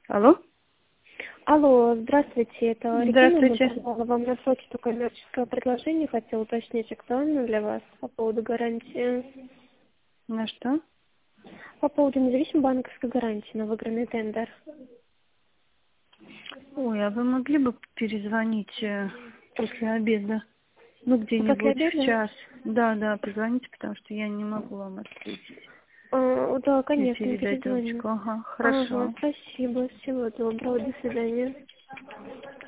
Алло? Алло, здравствуйте, это Регина Здравствуйте. написала вам на почту коммерческое предложение, хотела уточнить, актуально для вас по поводу гарантии. На что? По поводу независимой банковской гарантии на выигранный тендер. Ой, а вы могли бы перезвонить после обеда? Ну, После где-нибудь в обеда? час. Да, позвоните, потому что я не могу вам ответить. Да, И конечно, передать перезвоню. дочку. Ага, Ага, хорошо. спасибо, всего доброго, до свидания.